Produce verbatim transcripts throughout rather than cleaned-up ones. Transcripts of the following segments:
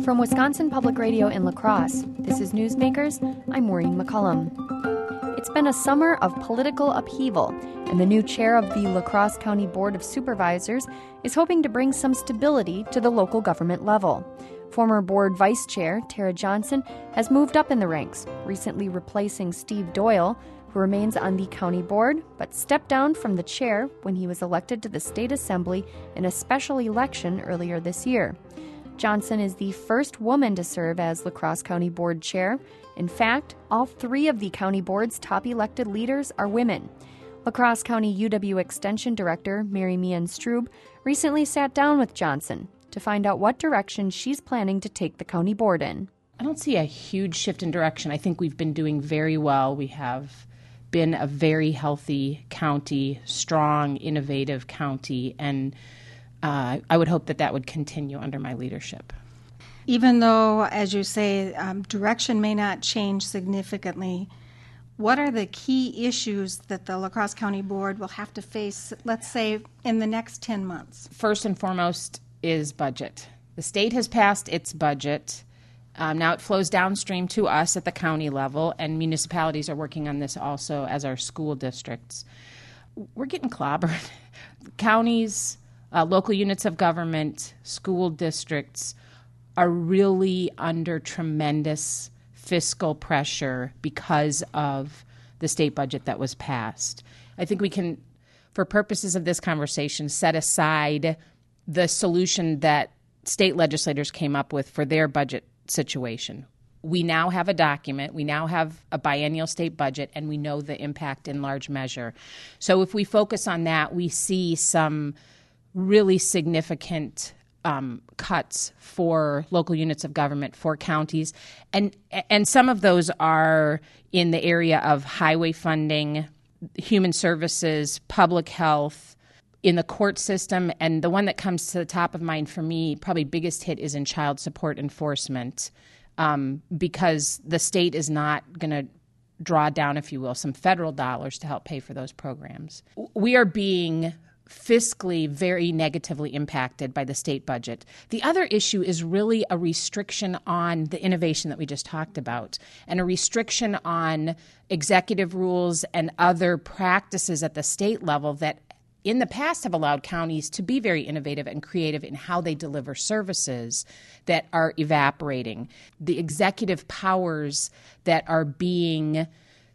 From Wisconsin Public Radio in La Crosse, this is Newsmakers. I'm Maureen McCullum. It's been a summer of political upheaval, and the new chair of the La Crosse County Board of Supervisors is hoping to bring some stability to the local government level. Former board vice chair Tara Johnson has moved up in the ranks, recently replacing Steve Doyle, who remains on the county board, but stepped down from the chair when he was elected to the state assembly in a special election earlier this year. Johnson is the first woman to serve as La Crosse County Board Chair. In fact, all three of the county board's top elected leaders are women. La Crosse County U W Extension Director Mary Meehan Strube recently sat down with Johnson to find out what direction she's planning to take the county board in. I don't see a huge shift in direction. I think we've been doing very well. We have been a very healthy county, strong, innovative county, and Uh, I would hope that that would continue under my leadership. Even though, as you say, um, direction may not change significantly, what are the key issues that the La Crosse County Board will have to face, let's say, in the next ten months? First and foremost is budget. The state has passed its budget. Um, now it flows downstream to us at the county level, and municipalities are working on this also as our school districts. We're getting clobbered. Counties, Uh, local units of government, school districts are really under tremendous fiscal pressure because of the state budget that was passed. I think we can, for purposes of this conversation, set aside the solution that state legislators came up with for their budget situation. We now have a document, we now have a biennial state budget, and we know the impact in large measure. So if we focus on that, we see some really significant um, cuts for local units of government, for counties. And and some of those are in the area of highway funding, human services, public health, in the court system. And the one that comes to the top of mind for me, probably biggest hit, is in child support enforcement, um, because the state is not going to draw down, if you will, some federal dollars to help pay for those programs. We are being fiscally very negatively impacted by the state budget. The other issue is really a restriction on the innovation that we just talked about, and a restriction on executive rules and other practices at the state level that in the past have allowed counties to be very innovative and creative in how they deliver services that are evaporating. The executive powers that are being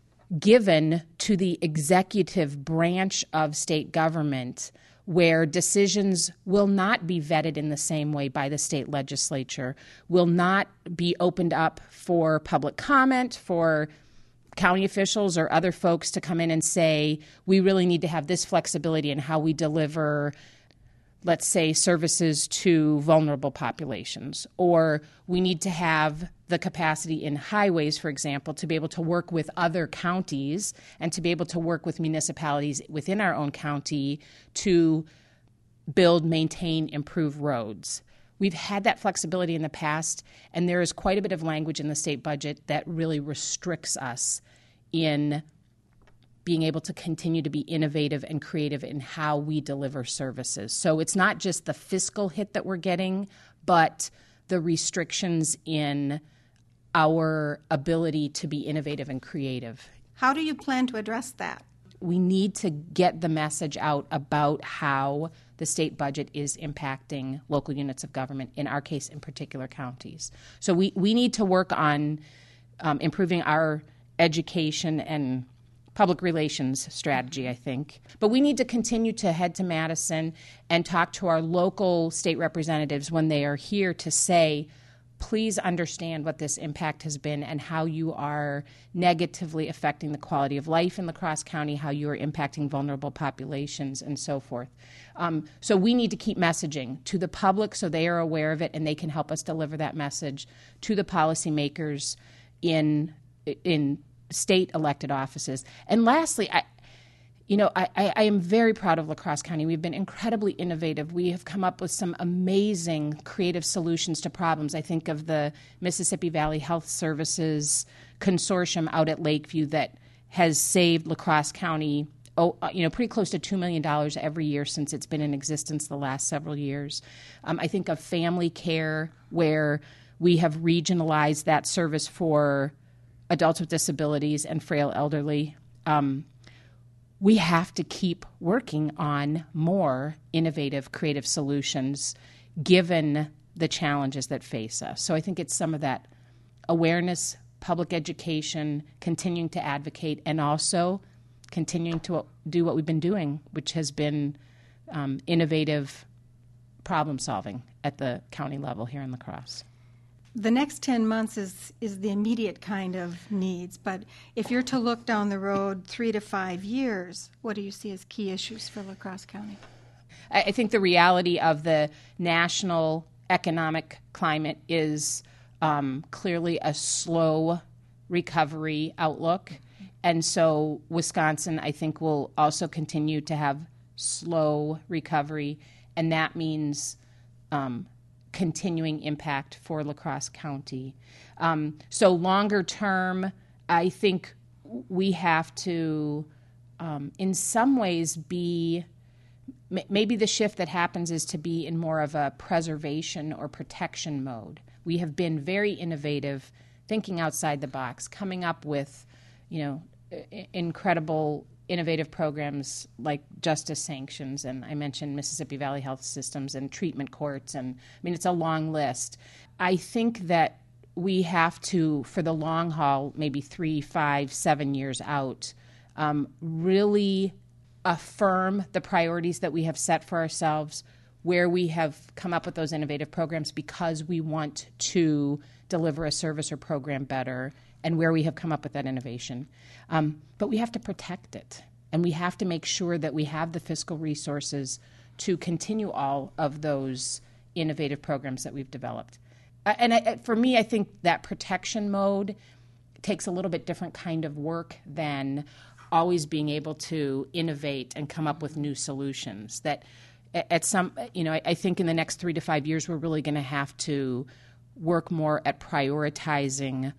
given to the executive branch of state government, where decisions will not be vetted in the same way by the state legislature, will not be opened up for public comment, for county officials or other folks to come in and say, we really need to have this flexibility in how we deliver, let's say, services to vulnerable populations, or we need to have the capacity in highways, for example, to be able to work with other counties and to be able to work with municipalities within our own county to build, maintain, improve roads. We've had that flexibility in the past, and there is quite a bit of language in the state budget that really restricts us in being able to continue to be innovative and creative in how we deliver services. So it's not just the fiscal hit that we're getting, but the restrictions in our ability to be innovative and creative. How do you plan to address that? We need to get the message out about how the state budget is impacting local units of government, in our case, in particular counties. So we, we need to work on um, improving our education and public relations strategy, I think. But we need to continue to head to Madison and talk to our local state representatives when they are here to say, please understand what this impact has been and how you are negatively affecting the quality of life in La Crosse County, how you are impacting vulnerable populations, and so forth. Um, so we need to keep messaging to the public so they are aware of it and they can help us deliver that message to the policymakers in in state elected offices. And lastly, I, you know, I, I am very proud of La Crosse County. We've been incredibly innovative. We have come up with some amazing creative solutions to problems. I think of the Mississippi Valley Health Services Consortium out at Lakeview that has saved La Crosse County, oh, you know, pretty close to two million dollars every year since it's been in existence the last several years. Um, I think of family care, where We have regionalized that service for adults with disabilities and frail elderly. Um, we have to keep working on more innovative, creative solutions given the challenges that face us. So I think it's some of that awareness, public education, continuing to advocate, and also continuing to do what we've been doing, which has been um, innovative problem solving at the county level here in La Crosse. The next ten months is, is the immediate kind of needs, but if you're to look down the road three to five years, what do you see as key issues for La Crosse County? I, I think the reality of the national economic climate is um, clearly a slow recovery outlook. And so Wisconsin, I think, will also continue to have slow recovery, and that means um, continuing impact for La Crosse County. Um, so longer term, I think we have to, um, in some ways, be m- maybe the shift that happens is to be in more of a preservation or protection mode. We have been very innovative, thinking outside the box, coming up with, you know, I- incredible innovative programs like justice sanctions, and I mentioned Mississippi Valley Health Systems and treatment courts, and I mean, it's a long list. I think that we have to, for the long haul, maybe three, five, seven years out, um, really affirm the priorities that we have set for ourselves, where we have come up with those innovative programs because we want to deliver a service or program better, and where we have come up with that innovation. Um, but we have to protect it, and we have to make sure that we have the fiscal resources to continue all of those innovative programs that we've developed. Uh, and I, for me, I think that protection mode takes a little bit different kind of work than always being able to innovate and come up with new solutions. That at some, you know, I, I think in the next three to five years, we're really going to have to work more at prioritizing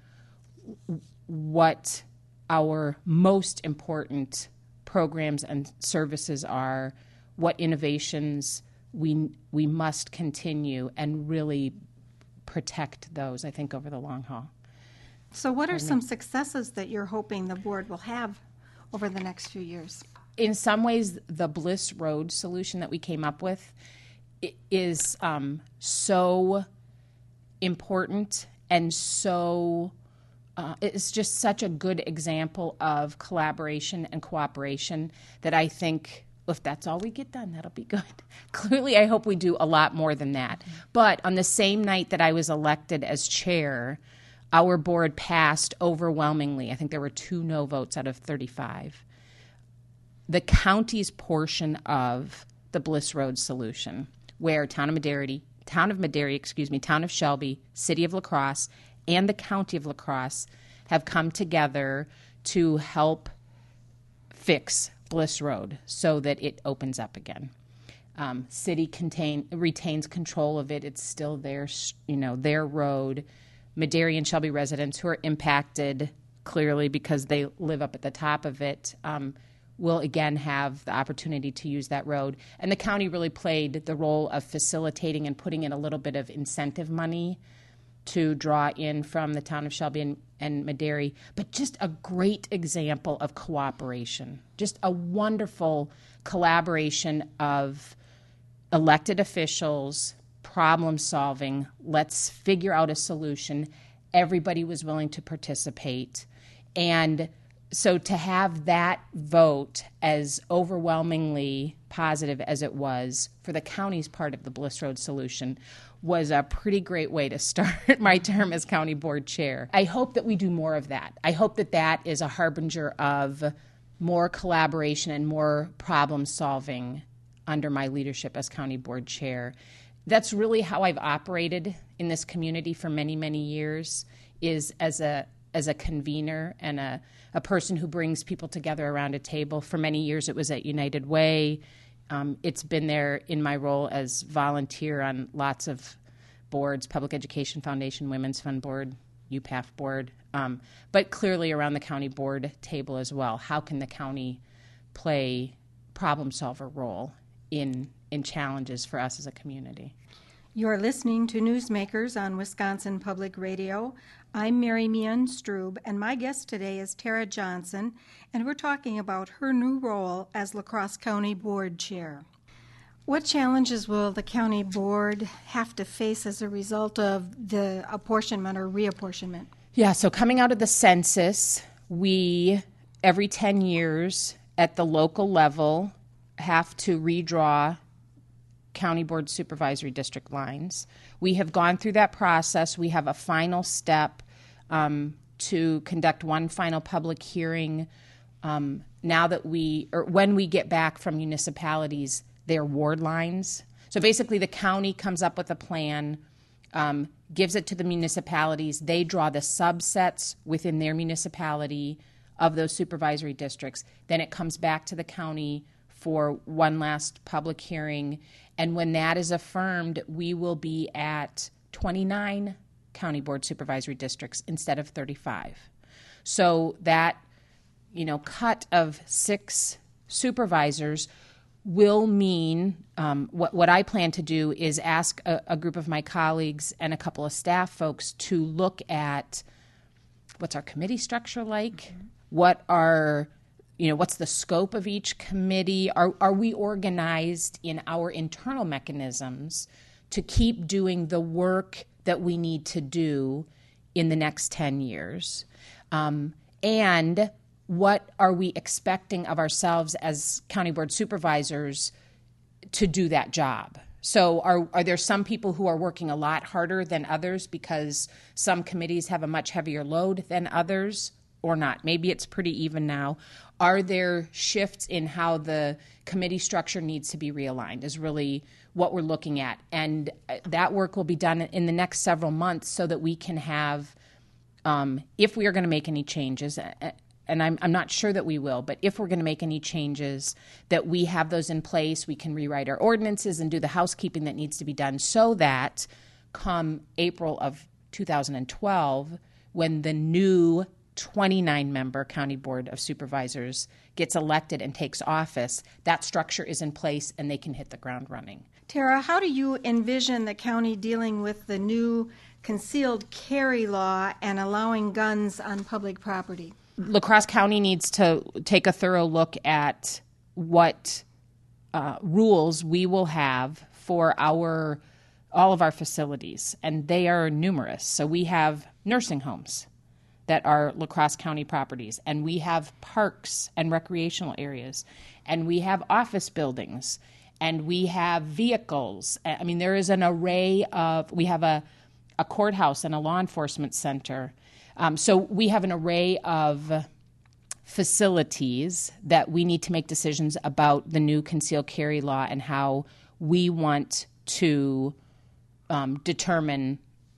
what our most important programs and services are, what innovations we we must continue, and really protect those, I think, over the long haul. So what are some successes that you're hoping the board will have over the next few years? In some ways, the Bliss Road solution that we came up with is um, so important and so Uh, it's just such a good example of collaboration and cooperation that I think if that's all we get done, that'll be good. Clearly, I hope we do a lot more than that. Mm-hmm. But on the same night that I was elected as chair, our board passed overwhelmingly. I think there were two no votes out of thirty-five. The county's portion of the Bliss Road solution, where Town of Madera, Town of Madera, excuse me, Town of Shelby, City of La Crosse, and the County of La Crosse have come together to help fix Bliss Road so that it opens up again. Um, city contain, retains control of it. It's still their, you know, their road. Madera and Shelby residents who are impacted clearly because they live up at the top of it um, will again have the opportunity to use that road. And the county really played the role of facilitating and putting in a little bit of incentive money to draw in from the town of Shelby and, and Madera, but just a great example of cooperation, just a wonderful collaboration of elected officials, problem solving, let's figure out a solution. Everybody was willing to participate. And so to have that vote as overwhelmingly positive as it was for the county's part of the Bliss Road solution was a pretty great way to start my term as county board chair. I hope that we do more of that. I hope that that is a harbinger of more collaboration and more problem solving under my leadership as county board chair. That's really how I've operated in this community for many, many years, is as a as a convener and a, a person who brings people together around a table. For many years it was at United Way. Um, it's been there in my role as volunteer on lots of boards, Public Education Foundation, Women's Fund Board, U P A F Board, um, but clearly around the county board table as well. How can the county play problem solver role in in challenges for us as a community? You're listening to Newsmakers on Wisconsin Public Radio. I'm Mary Meehan Strube, and my guest today is Tara Johnson, and we're talking about her new role as La Crosse County Board Chair. What challenges will the county board have to face as a result of the apportionment or reapportionment? Yeah, so coming out of the census, we, every ten years at the local level, have to redraw county board supervisory district lines. We have gone through that process. We have a final step um, to conduct one final public hearing um, now that we, or when we get back from municipalities, their ward lines. So basically the county comes up with a plan, um, gives it to the municipalities. They draw the subsets within their municipality of those supervisory districts. Then it comes back to the county for one last public hearing. And when that is affirmed, we will be at twenty-nine county board supervisory districts instead of thirty-five. So that, you know, cut of six supervisors will mean um, what, what I plan to do is ask a, a group of my colleagues and a couple of staff folks to look at what's our committee structure like, mm-hmm. what are You know, what's the scope of each committee? Are are we organized in our internal mechanisms to keep doing the work that we need to do in the next ten years? Um, and what are we expecting of ourselves as county board supervisors to do that job? So are are there some people who are working a lot harder than others because some committees have a much heavier load than others? Or not. Maybe it's pretty even now. Are there shifts in how the committee structure needs to be realigned is really what we're looking at. And that work will be done in the next several months so that we can have, um, if we are going to make any changes, and I'm, I'm not sure that we will, but if we're going to make any changes, that we have those in place, we can rewrite our ordinances and do the housekeeping that needs to be done so that come April of two thousand twelve, when the new twenty-nine member County Board of Supervisors gets elected and takes office, that structure is in place and they can hit the ground running. Tara, how do you envision the county dealing with the new concealed carry law and allowing guns on public property? La Crosse County needs to take a thorough look at what uh, rules we will have for our all of our facilities, and they are numerous. So we have nursing homes that are La Crosse County properties, and we have parks and recreational areas, and we have office buildings, and we have vehicles. I mean, there is an array of, we have a, a courthouse and a law enforcement center. Um, so we have an array of facilities that we need to make decisions about the new concealed carry law and how we want to um, determine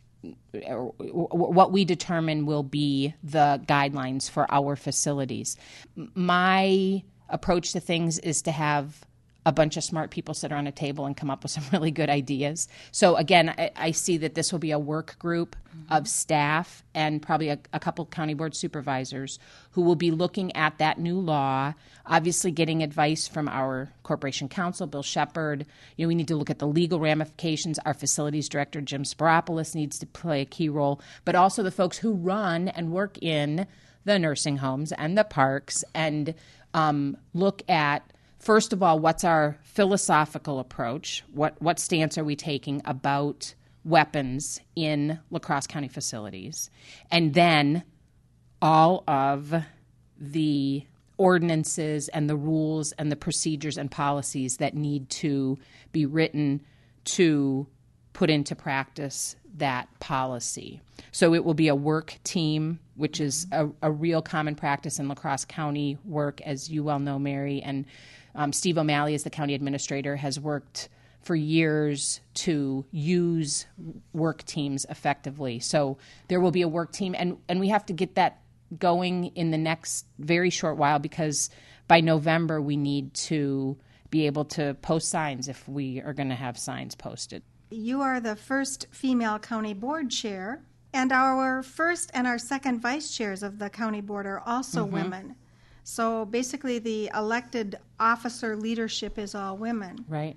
what we determine will be the guidelines for our facilities. My approach to things is to have a bunch of smart people sit around a table and come up with some really good ideas. So again, I, I see that this will be a work group mm-hmm. of staff and probably a, a couple county board supervisors who will be looking at that new law, obviously getting advice from our corporation counsel, Bill Shepard. You know, we need to look at the legal ramifications. Our facilities director, Jim Spiropoulos, needs to play a key role, but also the folks who run and work in the nursing homes and the parks and um, look at, first of all, what's our philosophical approach? What what stance are we taking about weapons in La Crosse County facilities? And then all of the ordinances and the rules and the procedures and policies that need to be written to put into practice that policy. So it will be a work team, which is a, a real common practice in La Crosse County work, as you well know, Mary. And um, Steve O'Malley, as the county administrator, has worked for years to use work teams effectively. So there will be a work team, and, and we have to get that going in the next very short while, because by November we need to be able to post signs if we are going to have signs posted. You are the first female county board chair, and our first and our second vice chairs of the county board are also mm-hmm. women. So basically the elected officer leadership is all women. Right.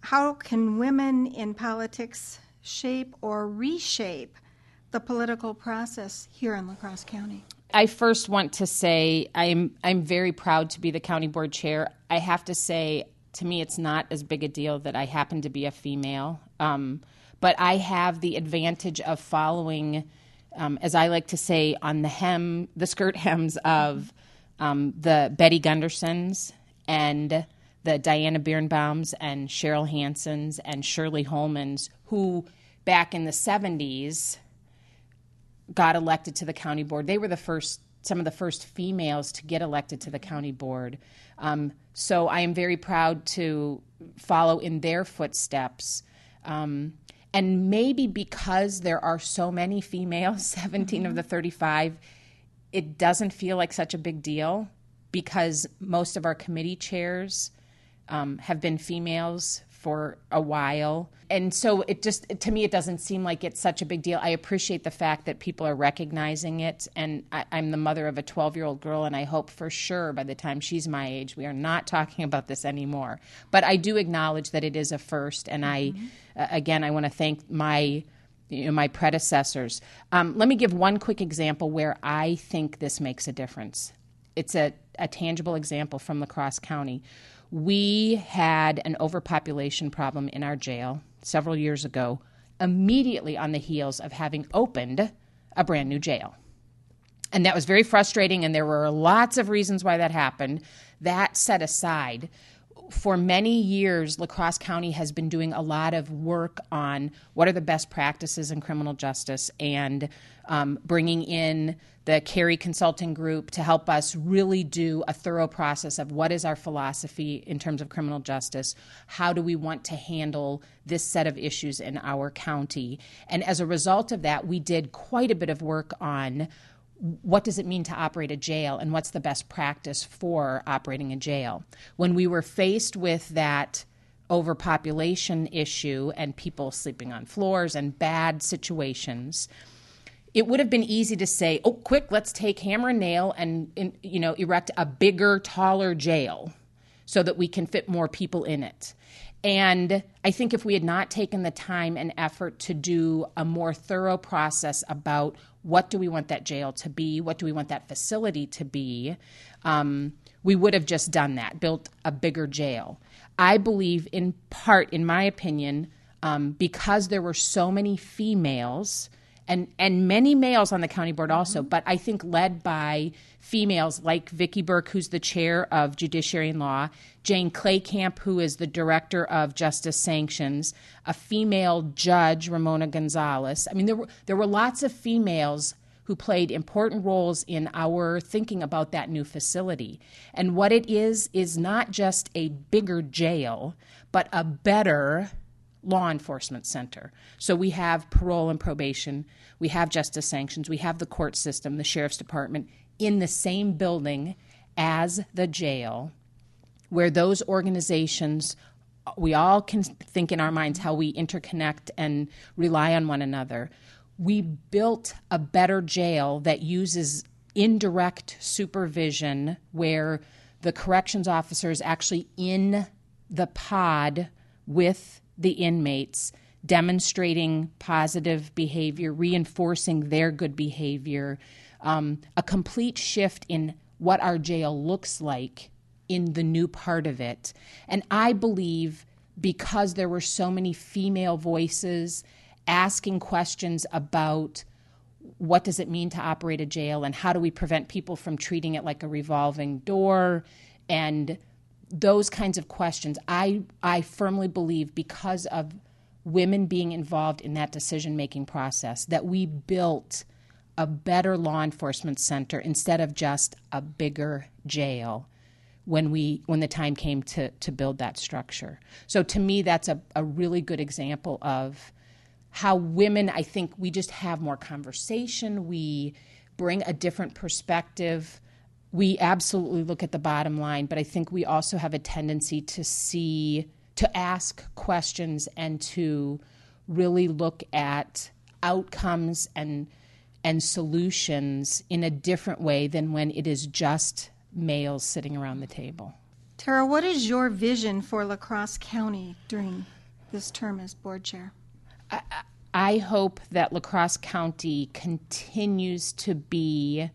how can women in politics shape or reshape the political process here in La Crosse County? I first want to say I'm I'm very proud to be the county board chair. I have to say, to me, it's not as big a deal that I happen to be a female, um, but I have the advantage of following, um, as I like to say, on the hem, the skirt hems of um, the Betty Gundersons and the Diana Birnbaums and Cheryl Hansons and Shirley Holmans, who back in the seventies got elected to the county board. They were the first, some of the first females to get elected to the county board. Um, so I am very proud to follow in their footsteps. Um, and maybe because there are so many females, seventeen mm-hmm. of the thirty-five, it doesn't feel like such a big deal because most of our committee chairs um, have been females for a while. And so it just, to me, it doesn't seem like it's such a big deal. I appreciate the fact that people are recognizing it. And I, I'm the mother of a twelve-year-old girl, and I hope for sure by the time she's my age, we are not talking about this anymore. But I do acknowledge that it is a first. And mm-hmm. I, uh, again, I want to thank my you know, my predecessors. Um, let me give one quick example where I think this makes a difference. It's a, a tangible example from La Crosse County. We had an overpopulation problem in our jail several years ago, immediately on the heels of having opened a brand new jail. And that was very frustrating, and there were lots of reasons why that happened. That set aside, for many years, La Crosse County has been doing a lot of work on what are the best practices in criminal justice and um, bringing in the Carey Consulting Group to help us really do a thorough process of what is our philosophy in terms of criminal justice, how do we want to handle this set of issues in our county. And as a result of that, we did quite a bit of work on what does it mean to operate a jail and what's the best practice for operating a jail. When we were faced with that overpopulation issue and people sleeping on floors and bad situations, it would have been easy to say, oh, quick, let's take hammer and nail and, and you know, erect a bigger, taller jail so that we can fit more people in it. And I think if we had not taken the time and effort to do a more thorough process about what do we want that jail to be, what do we want that facility to be, um, we would have just done that, built a bigger jail. I believe in part, in my opinion, um, because there were so many females and, and many males on the county board also, mm-hmm. but I think led by females like Vicki Burke, who's the chair of Judiciary and Law, Jane Claycamp, who is the director of Justice Sanctions, a female judge, Ramona Gonzalez. I mean, there were there were lots of females who played important roles in our thinking about that new facility. And what it is is not just a bigger jail, but a better law enforcement center. So we have parole and probation, we have justice sanctions, we have the court system, the sheriff's department in the same building as the jail, where those organizations, we all can think in our minds how we interconnect and rely on one another. We built a better jail that uses indirect supervision where the corrections officer is actually in the pod with the inmates, demonstrating positive behavior, reinforcing their good behavior, um, a complete shift in what our jail looks like in the new part of it. And I believe because there were so many female voices asking questions about what does it mean to operate a jail and how do we prevent people from treating it like a revolving door and those kinds of questions, I, I firmly believe because of women being involved in that decision-making process, that we built a better law enforcement center instead of just a bigger jail when we when the time came to, to build that structure. So to me, that's a, a really good example of how women, I think we just have more conversation, we bring a different perspective. We absolutely look at the bottom line, but I think we also have a tendency to see, to ask questions and to really look at outcomes and and solutions in a different way than when it is just males sitting around the table. Tara, what is your vision for La Crosse County during this term as board chair? I, I hope that La Crosse County continues to be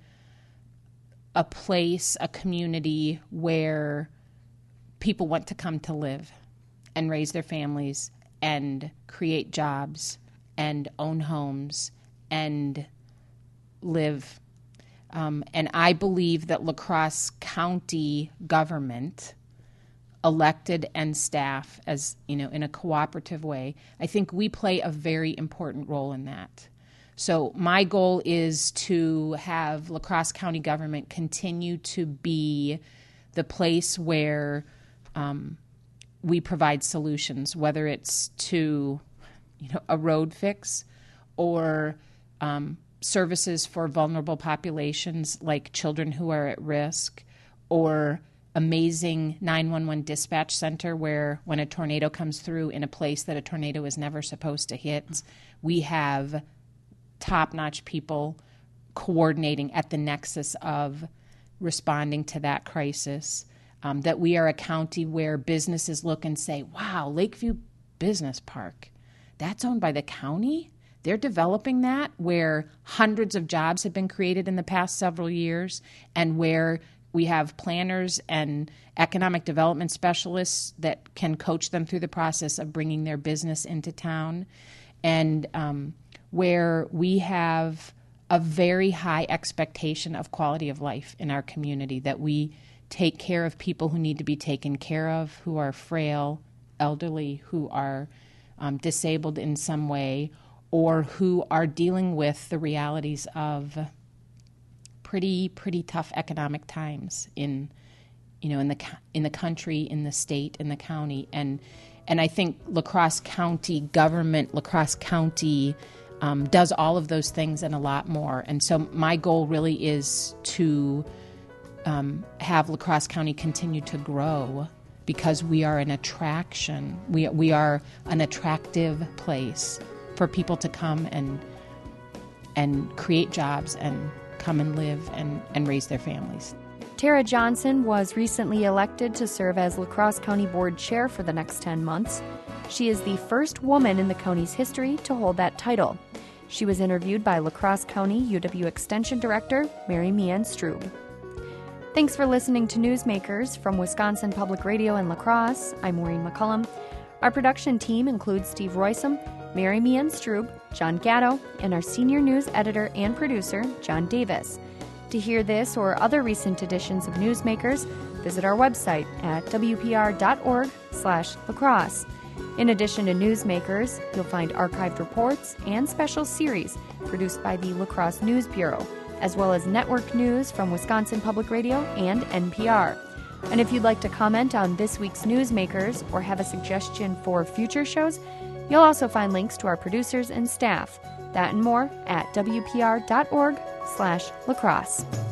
a place, a community where people want to come to live and raise their families and create jobs and own homes and live. Um, and I believe that La Crosse County government, elected and staff, as you know, in a cooperative way, I think we play a very important role in that. So my goal is to have La Crosse County government continue to be the place where um, we provide solutions, whether it's to, you know, a road fix or um, services for vulnerable populations like children who are at risk, or amazing nine one one dispatch center where when a tornado comes through in a place that a tornado is never supposed to hit, we have top-notch people coordinating at the nexus of responding to that crisis. Um, that we are a county where businesses look and say, wow, Lakeview Business Park, that's owned by the county? They're developing that, where hundreds of jobs have been created in the past several years, and where we have planners and economic development specialists that can coach them through the process of bringing their business into town, and um, where we have a very high expectation of quality of life in our community, that we take care of people who need to be taken care of, who are frail, elderly, who are um, disabled in some way, or who are dealing with the realities of pretty pretty tough economic times in you know in the in the country, in the state, in the county, and and I think La Crosse County government, La Crosse County um, does all of those things and a lot more. And so my goal really is to um, have La Crosse County continue to grow, because we are an attraction. We we are an attractive place for people to come and and create jobs and come and live and, and raise their families. Tara Johnson was recently elected to serve as La Crosse County Board Chair for the next ten months. She is the first woman in the county's history to hold that title. She was interviewed by La Crosse County U W Extension Director Mary Meehan Strube. Thanks for listening to Newsmakers from Wisconsin Public Radio in La Crosse. I'm Maureen McCullum. Our production team includes Steve Roysam, Mary Meehan Strube, John Gatto, and our senior news editor and producer, John Davis. To hear this or other recent editions of Newsmakers, visit our website at w p r dot org slash lacrosse. In addition to Newsmakers, you'll find archived reports and special series produced by the La Crosse News Bureau, as well as network news from Wisconsin Public Radio and N P R. And if you'd like to comment on this week's Newsmakers or have a suggestion for future shows, you'll also find links to our producers and staff. That and more at w p r dot org slash lacrosse.